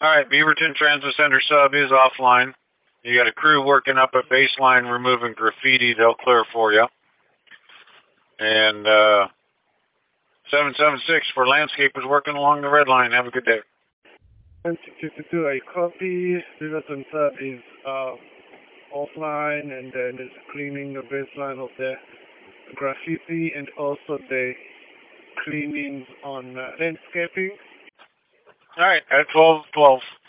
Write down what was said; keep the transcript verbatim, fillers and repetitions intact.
All right, Beaverton Transit Center sub is offline. You got a crew working up at baseline removing graffiti. They'll clear for you. And uh, seven seven six for landscapers working along the red line. Have a good day. one two two two, I copy. Beaverton sub is uh, offline, and then it's cleaning the baseline of the graffiti and also the cleaning on uh, landscaping. All right, at twelve twelve.